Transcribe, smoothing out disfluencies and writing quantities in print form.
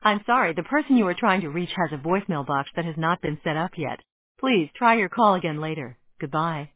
I'm sorry, the person you are trying to reach has a voicemail box that has not been set up yet. Please try your call again later. Goodbye.